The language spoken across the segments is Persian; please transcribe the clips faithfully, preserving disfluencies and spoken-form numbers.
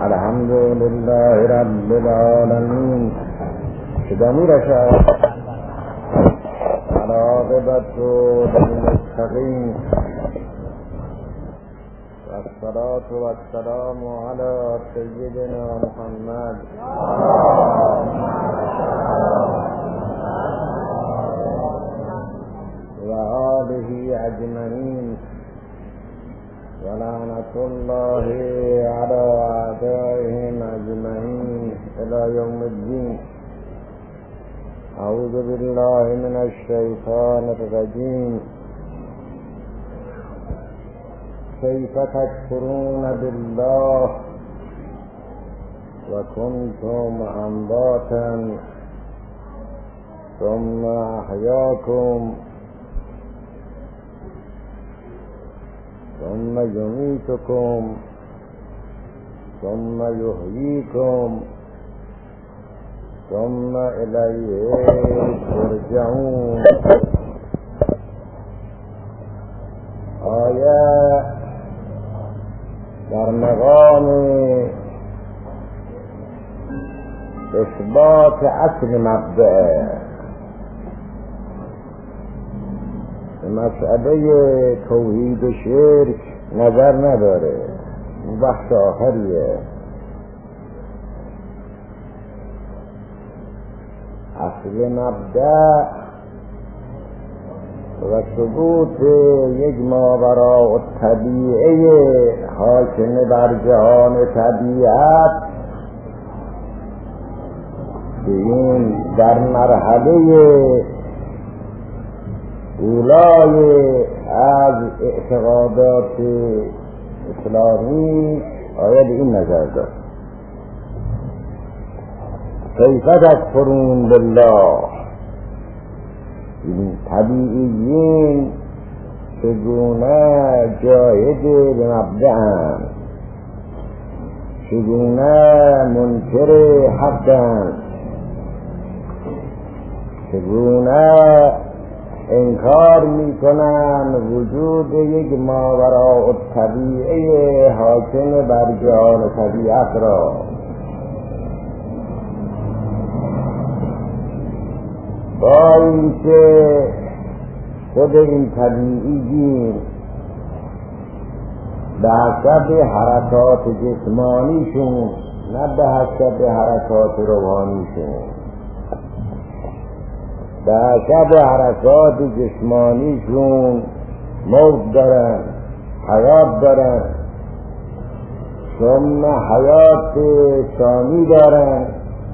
الحمد لله رب العالمين شدامي رشاد العاقبة للمتقين والصلاة والسلام على سيدنا محمد وآله أجمعين ولعنة الله على أعدائهم أجمعين إلى يوم الدين. أعوذ بالله من الشيطان الرجيم. كيف تكفرون بالله وكنتم أمواتا ثم أحياكم ثم يميتكم ثم يحييكم ثم إليه ترجعون. آیه در مقام اثبات اصل مبدأ مسئله توحید و شرک نظر نداره، بحث آخریه. اصل مبدأ و ثبوت یک ماوراء الطبیعه حاکم بر جهان طبیعت که این در مرحله اولای از اعتقادات اسلامی آید این نظر داد. کیف تکفرون بالله، این طبیعیین چگونه جاهد به مبدأند، چگونه منکر حقند، چگونه انکار میکنن وجود یک ماوراء الطبیعه حاکم بر جهان طبیعت را. با اینکه خود این طبیعیین به حسب حرکات جسمانیشون نه به حسب حرکات روحانیشون، به حسب حرکات جسمانیشون موت دارن، حیات دارن، ثم حیات ثانی دارن،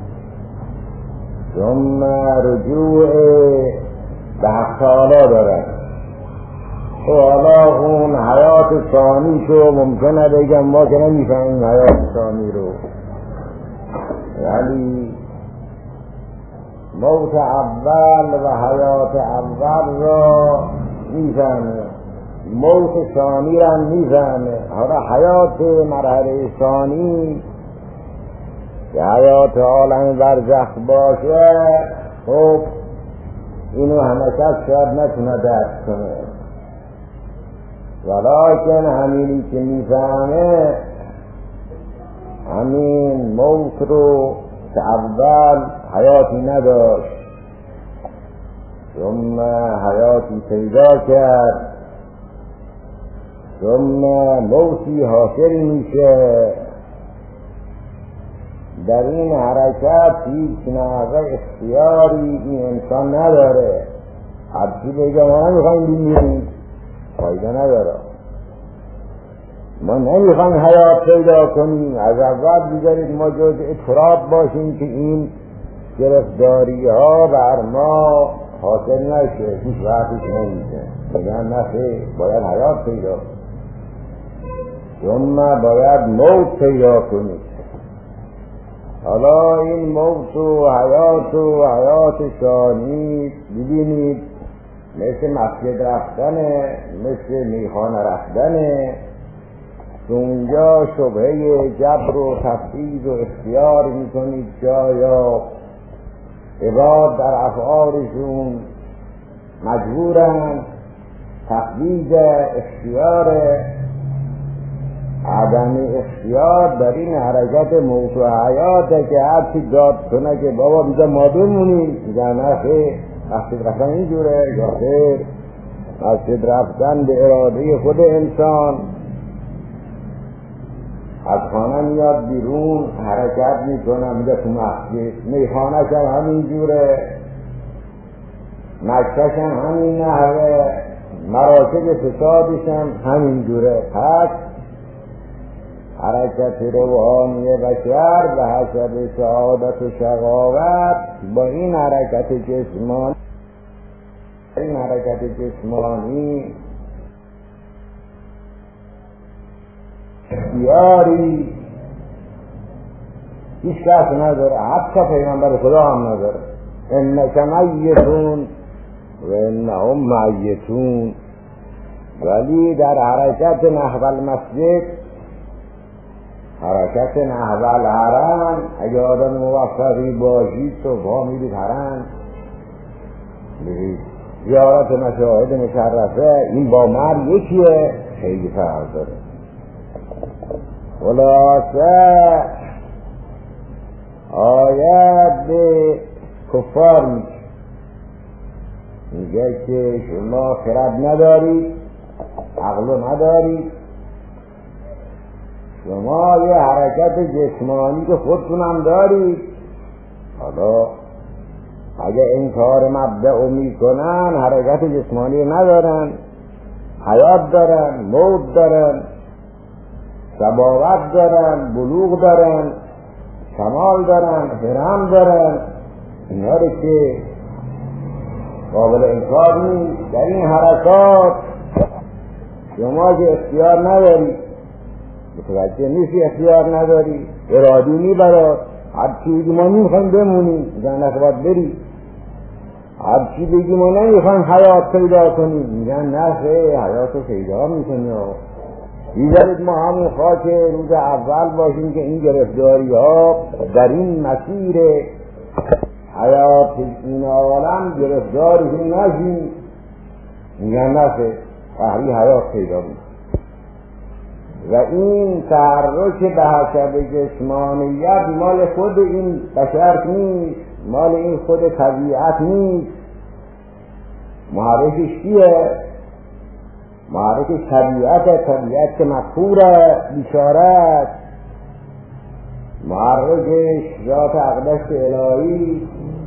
ثم رجوع به حق تعالی دارن. و حالا اون حیات ثانی شو ممکنه بگم ما که نمیفهمیم حیات ثانی رو، ولی موت اول و حیات اول را میفهمه، موت ثانی را میفهمه. حالا حیات مرحله ثانی که حیات عالم برزخ باشه، خب اینو همه کس شاید نتونه درک کنه، ولیکن همینی که میفهمه همین موت رو که اول حیاتی نداشت ثم حیاتی پیدا کرد، ثم موتی حاصل میشه. در این حرکت هیچ نحوه اختیاری این انسان نداره. هرچی بگه ما نمیخوایم بمیریم فایده نداره، ما نمیخوایم حیات پیدا کنیم، از اول بیدارید ما جزء تراب باشیم که این گرفتاری ها بر ما حاصل نشه، هیچ وقتش نمیشه. بگن نخیر، باید حیات پیدا ثم باید موت پیدا کنید. حالا این موت و حیات و حیات ثانی ببینید مثل مسجد رفتنه، مثل میخانه رفتنه. اونجا شبهه جبر و تفویض و اختیار میکنید، جایا عباد در افعالشون مجبورن تفویض اختیار عدم اختیار در این حرکت موت و حیاته که هرچی داد کنه که بابا بیده ما بمونیم، میگه نه خیر، مسجد رفتن اینجوره یا خیر، مسجد رفتن به اراده خود انسان. از خانه میاد بیرون حرکت میکنه میده تو مسجد، میخانه شم همین جوره، مکتش هم همین نحوه، مراکز فسادش هم همین جوره. پس حرکت روحانی بشر به حسب سعادت و شقاوت با این حرکت جسمانی این حرکت جسمانی اختیاری هیچ کس نداره، حتی پیغمبر خدا هم نداره. انک میتون و انهم میتون. ولی در حرکت نحو المسجد، حرکت نحو الحرم، اگه آدم موفقی باشید تو با میرید حرم، میرید زیارت مشاهد مشرفه، این با مرد یکیه، خیلی فرق داره. خلاصه آیت به کفار میگه میگه که شما خرد ندارید، عقل ندارید، شما یه حرکت جسمانی که خودتونم دارید، حالا اگه انکار مبدأ میکنن حرکت جسمانی ندارن، حیات دارن، موت دارن، شباوت دارن، بلوغ دارن، کمال دارن، حرم دارن، اینا رو که قابل انکار نیست. در این حرکات شما که اختیار نداری، متوجه نیستی، اختیار نداری، ارادی میبرد، هر چی بگی ما نمیخوایم بمونیم، میگن نخواهد بری، هر چی بگی ما نمیخوایم حیات پیدا کنیم، میگن نه خیلی حیات رو پیدا میکنی. بیدارید ما همون خاک روز اول باشیم که این گرفتاری ها در این مسیر حیات این عالم گرفتاری نشیم، میگن نفه اهلی حیات پیدا میکنی. و این تحرک به حسب جسمانیت مال خود این بشر نیست، مال این خود طبیعت نیست. محرکش کیه؟ محرکش طبیعت، طبیعت که مغفوره، بیچاره. محرکش ذات اقدس الهی.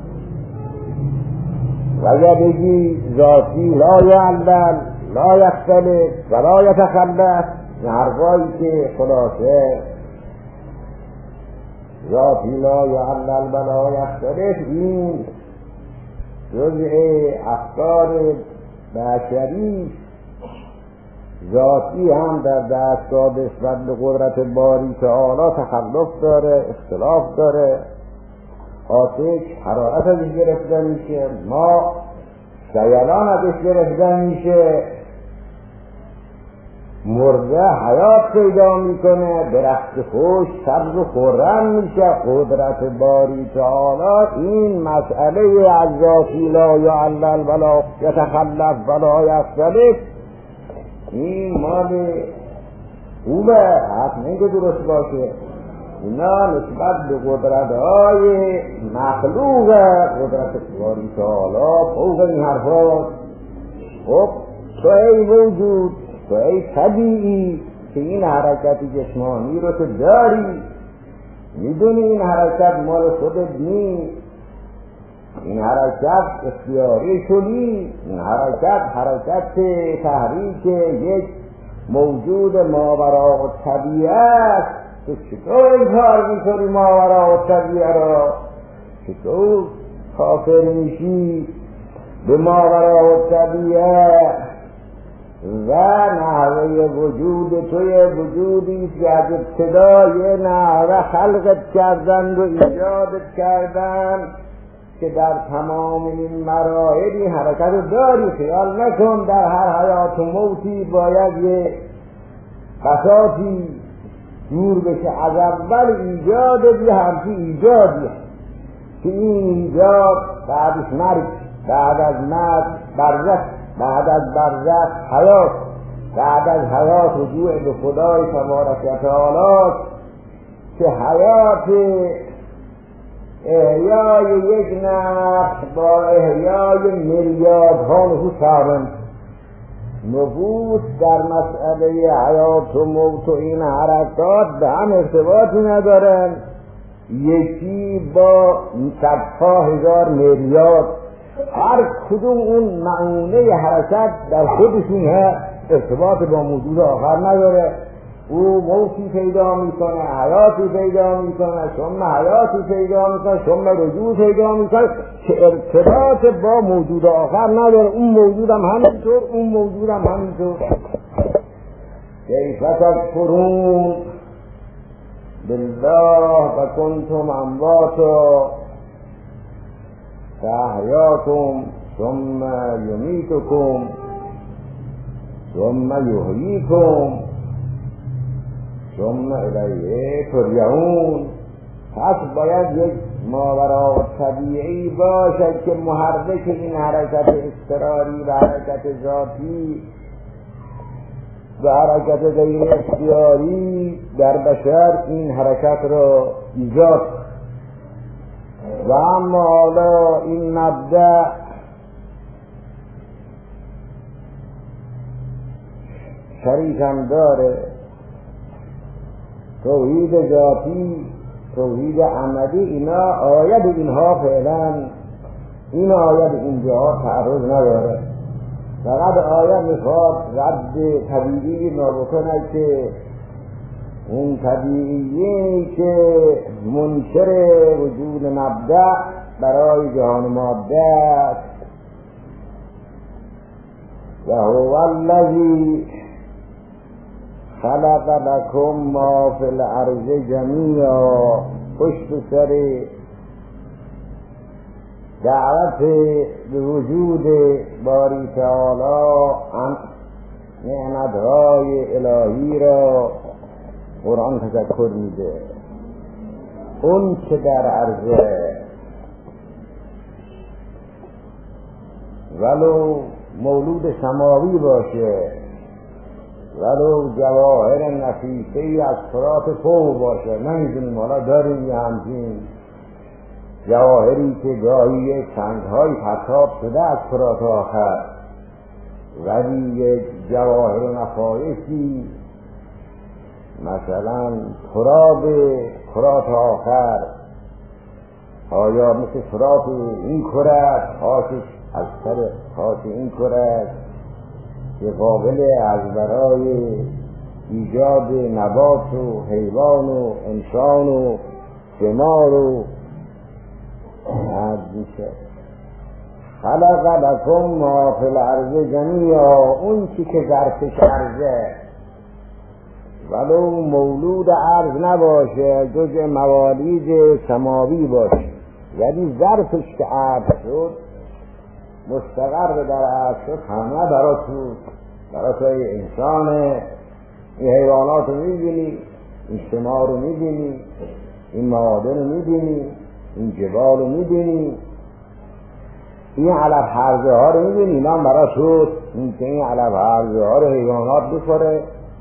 و اگر بگی ذاتی لا یعلل لا یختلف و لا یتخلف، این حرفایی که خلاصه ذاتی لا یعلل و لا یختلف، این جزء افکار بشری ذاتی هم در دستگاه نسبت به قدرت باری تعالی تخلف داره، اختلاف داره. آتش حرارت ازش گرفته میشه، ما سیلان ازش گرفته میشه، مرده حیات پیدا میکنه، درخت خوش سبز و خرم میشه. قدرت باری تعالی این مسئله از ذاتی لا یعلل ولا یتخلف ولا یختلف، این مال خوبه، حق نگه درست باشه. اینا نسبت به قدرت های مخلوق قدرت باری تعالی فوق این حرف ها. خب تو ای موجود، تو ای طبیعی که این حرکت جسمانی رو تو داری، میدونی این حرکت مال خودت نیست، این حرکت اختیاری شدی، این حرکت حرکت تحریک یک موجود ماوراء الطبیعه. تو چطور این کار میکنی ماوراء الطبیعه را؟ چطور کافر میشی به ماوراء الطبیعه؟ و نحوه وجود توی وجودی که از ابتدای نحوه خلقت کردند و ایجادت کردند که در تمام این مراحل حرکت داری. خیال نکن در هر حیات و موتی باید یه بساطی دور بشه. از اول ایجاد یه همچی ایجادی که این ایجاد بعدش مرگ، بعد از مرگ برزخ، بعد از برزخ حیات. بعد از حیات رجوع به خدای تبارک و تعالی که حیات احیای یک نفس با احیای میلیاردها نفوس تقابل. نفوس در مسئله حیات و موت و این حرکات به هم ارتباطی ندارن، یکی با صدها هزار میلیارد، هر کدوم اون معونه حرکت در خودشون هست، ارتباط با موجود آخر نداره. او موتی پیدا میکنه، حیاتی پیدا میکنه، ثم حیاتی پیدا میکنه، ثم رجوع پیدا میکنه که ارتباط با موجود آخر نداره. اون موجود هم همینطور، اون موجود هم همینطور. کیف تکفرون بالله و کنتم امواتا فاحیاکم ثم یمیتکم ثم یحییکم ثم الیه ترجعون. پس باید یک ماورا طبیعی باشد که محرک این حرکت اضطراری و حرکت ذاتی و حرکت غیر اختیاری در بشر این حرکت را ایجاد. و اما حالا این مبدأ شریک هم داره، توحید ذاتی، توحید عملی، اینا آید اینها فعلا این آید اینجا تعرض نداره. فقط آید میخواد رد طبیعی ما بکنه که اون طبیعی که منکر وجود مبدأ برای جهان ماده است. و هو الذی خلق لکم ما فی الارض جمیعا. پشت سر دعوت به وجود باری تعالی نعمتهای الهی را قرآن تذکر میده. اون که در عرضه ولو مولود سماوی باشه، ولو جواهر نفیسه از فرات فوق باشه، نمیدونیم حالا داریم یه همچین جواهری که گاهی سنگ‌های پرتاب شده از فرات آخر، ولی یک جواهر نفایسی مثلا تراب فرات آخر آیا مثل فرات این کره خاصش از سر خاص این کره که قابل از برای ایجاد نبات و حیوان و انسان و ثمار و عرض میشه. خلق لکم ما فی الارض جمیعا. اون چی که ظرفش عرضه ولو مولود عرض نباشه، جزء موالید سماوی باشه، ولی ظرفش که عرض شد، مستقر در عرض شد، همه برای تو برای توی انسان. این حیوانات رو میبینی، این ثمار رو میبینی، این معادن رو میبینی، این جبال رو میبینی، این علف حرزه ها رو میبینی، اینا هم برای تو. این که این علف حرزه ها رو حیوانات بخوره،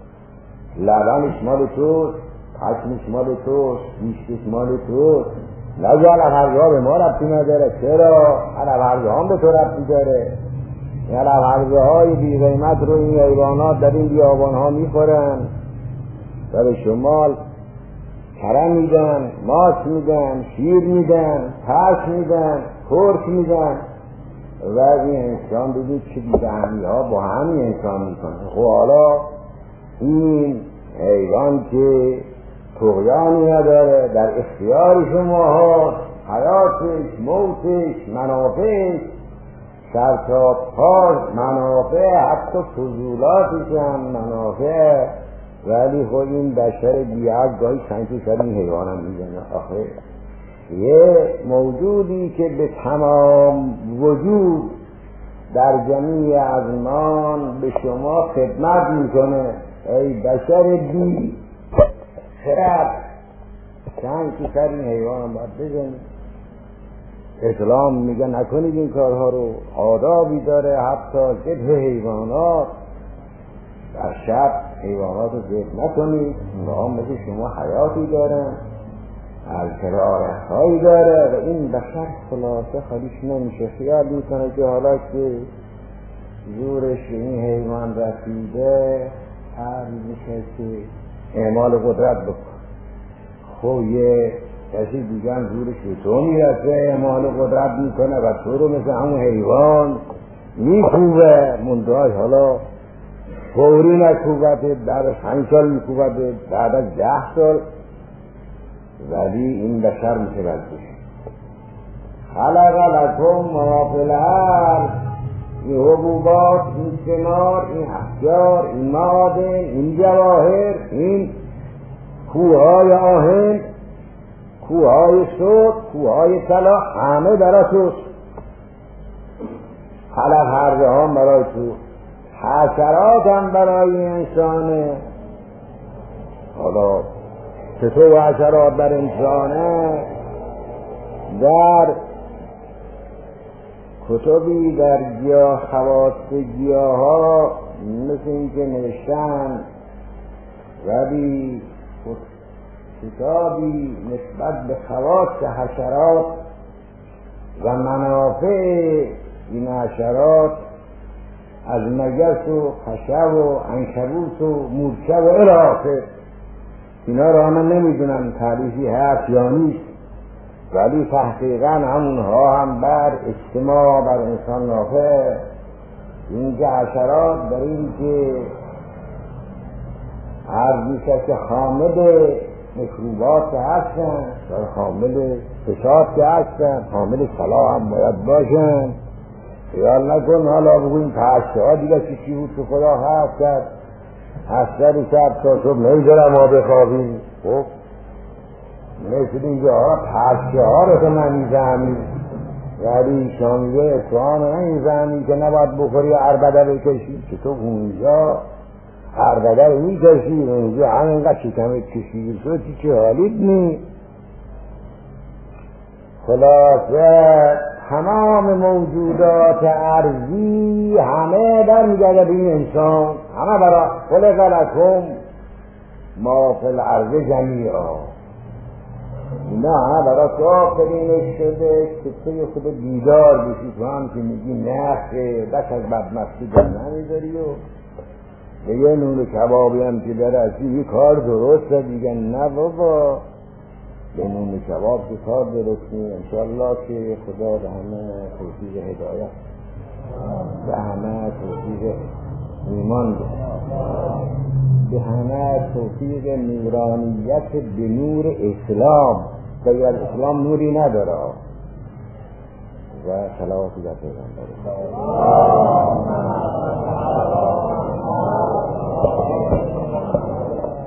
لبنش مال توست، پشمش مال توست، گوشتش مال توست. لگه علف حرزه ها به ما ربطی نداره. چرا؟ علف حرزه ها هم به تو ربطی داره. این علف حرزه های بی قیمت رو این حیوانات در این بیابان ها میخورن، در شمال کرم میدن، ماس میدن، شیر میدن، پش میدن، کرک میدن. و این انسان ببین چه بیدهمی ها با همین انسان میکنه. خب حالا این حیوان که طغیانی نداره، در اختیار شما ها، حیاتش، موتش، منافعش، سرتاب پاس، منافع، حتی فضولاتش هم منافع. ولی خود این بشر بیعق گاهی سنگی سر این حیوان هم میزنه. آخه یه موجودی که به تمام وجود در جمیع ازمان به شما خدمت میکنه، ای بشر بی خرد، سنگی سر این حیوان هم باید بزنی. اسلام میگه نکنید این کارها رو، آدابی داره، حتی ذبح حیوانات از شب حیوانات رو ذبح نکنید، اونها مثل شما حیاتی دارن، الکرارهایی داره و این بشر خلاصه خالیش نمیشه. خیال میکنه که حالا که زورش این حیوان رسیده هر میشه که اعمال قدرت بکن. خب یه کسی دیگه هم زورش به تو میرسه اعمال قدرت میکنه و تو رو مثل همون حیوان میکوبه، منداز حالا فوری نکوبته، بعد از پنج سال میکوبته، بعد از ده سال، ولی این بشر متوجه خلق لکم ما فی الارض، این حبوبات، این ثمار، این احجار، این معادن، این جواهر، این کوههای آهن، کوههای صوت، کوههای طلا، همه برای توست. خلق هر جهان برای تو، حشرات هم برای انسانه. حالا چطور حشرات بر انسانه؟ در کتبی در گیاه خواص گیاه ها مثل این که نوشتن، ولی کتابی نسبت به خواص حشرات و منافع این حشرات از مگس و خشب و عنکبوت و مورچه و الی، اینا را من نمیدونم تعریفی هست یا نیست، ولی تحقیقا همونها هم بر اجتماع بر انسان نافع. این که حشرات در این که هر بیشه که حامل مکروبات هستن، حامل فساد که هستن، حامل صلاح هم باید باشن. خیال نکن حالا بگویم پشته ها دیگه چی چی بود که خدا هست کرد، هسته رو شب تا صبح نمیذارم ما بخوابیم. خب مثل اینجا ها پشته ها رو که نمیزهمی، ولی شامیده اصفهان رو نمیزهمی که نباید بخوری عربده بکشی، که تو اونجا عربده رو میکشی، اونجا همینقدر شکمت کشیدی شد چه حالیت نی. خلاصه تمام موجودات ارضی همه برمیگرده به این انسان، همه برای خلق لکم ما فی الارض جمیعا، اینا همه برای تو آفرینش شده که توی خود بیدار بشی. تو هم که میگی نخه بس از بدمستی در نمیداری و به یه نون کبابی هم که برسی یه کار درسته دیگه. نه بابا، به نون کباب که کار درست نیم. انشاءالله که خدا به همه توفیق هدایت، به همه توفیق ایمان، به همه توفیق نورانیت به نور اسلام. غیر از اسلام نوری نداره. و صلوات در پیغمبر.